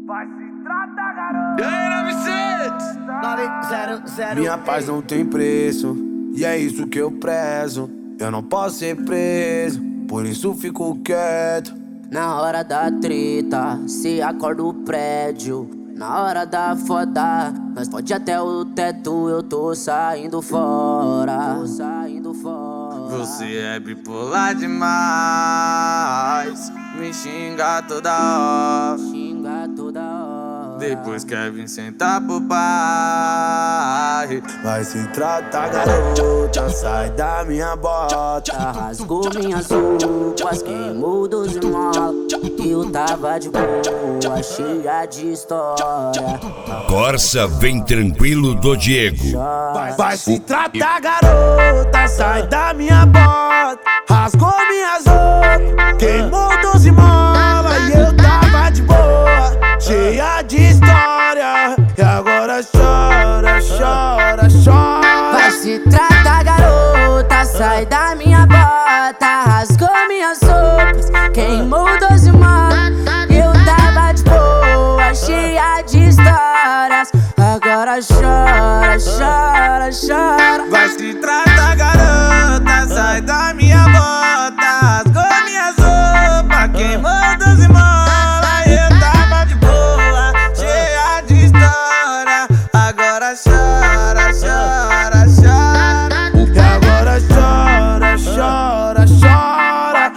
Vai se tratar, garoto. E aí, 900. Minha paz não tem preço, e é isso que eu prezo. Eu não posso ser preso, por isso fico quieto. Na hora da treta, se acorda o prédio. Na hora da foda, nós pode até o teto. Eu tô saindo fora. Você é bipolar demais, me xinga toda hora. Depois quer vir sentar pro pai. Vai se tratar, garota, sai da minha bota. Rasgou minhas roupas, queimou 12 molas. Eu tava de boa, cheia de história. Corsa Vem Tranquilo do Diego. Vai se tratar, garota, sai da minha bota. Rasgou minhas roupas, queimou 12 molas. E eu tava de boa, cheia de história. E agora chora, chora, chora. Vai se tratar, garota, sai da minha bota. Rasgou minhas roupas, queimou 12 molas. Eu tava de boa, cheia de histórias. Agora chora, chora, chora. Vai se tratar, garota, sai da minha bota. Rasgou minhas roupas, queimou 12 molas. Eu tava de boa, cheia de história. Agora chora, chora, chora. E agora chora, chora, chora.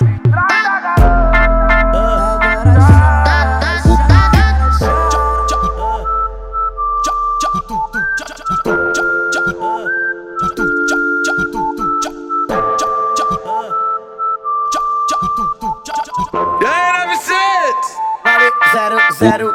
E aí, 900.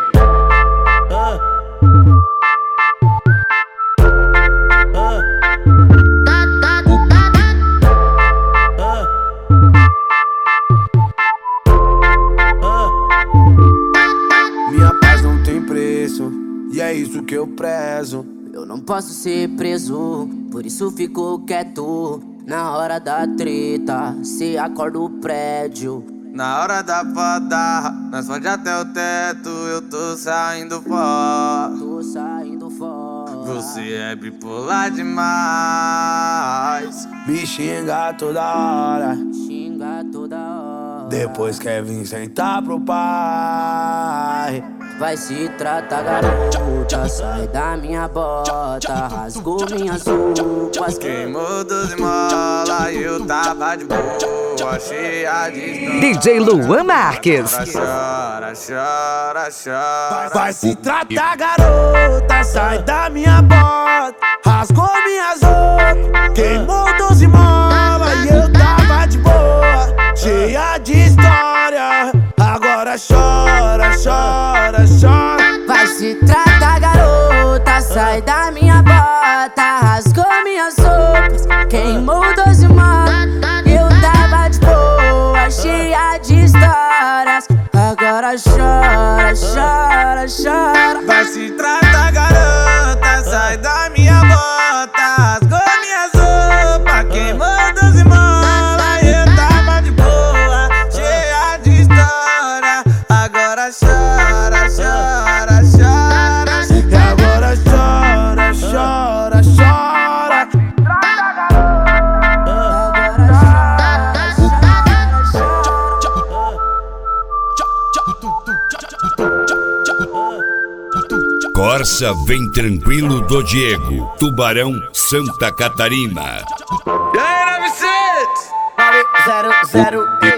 Minha paz não tem preço, e é isso que eu prezo. Eu não posso ser preso, por isso fico quieto. Na hora da treta, se acorda o prédio. Na hora da foda, nós pode até o teto. Eu tô saindo fora. Você é bipolar demais, Me xinga toda hora, depois quer vir sentar pro pai. Vai se tratar, garota, sai da minha bota. Rasgou minhas roupas, queimou 12 molas. Eu tava de boa, cheia de história. DJ Luan Marques. Chora, chora, chora. Vai se tratar, garota, sai da minha bota. Rasgou minhas roupas, queimou 12 molas. E eu tava de boa, cheia de história. Agora chora, chora, chora. vai se tratar, garota, sai da minha bota. Rasgou minhas roupas, queimou 12 molas. Eu tava de boa, cheia de histórias. Agora chora, chora, chora. Vai se tratar, garota, sai da minha bota. Rasgou minhas roupas, queimou 12 molas. Eu tava de boa, cheia de história. Agora chora, chora, chora. E agora chora, chora, chora. Corsa Vem Tranquilo do Diego, Tubarão, Santa Catarina. E aí, 900? 900.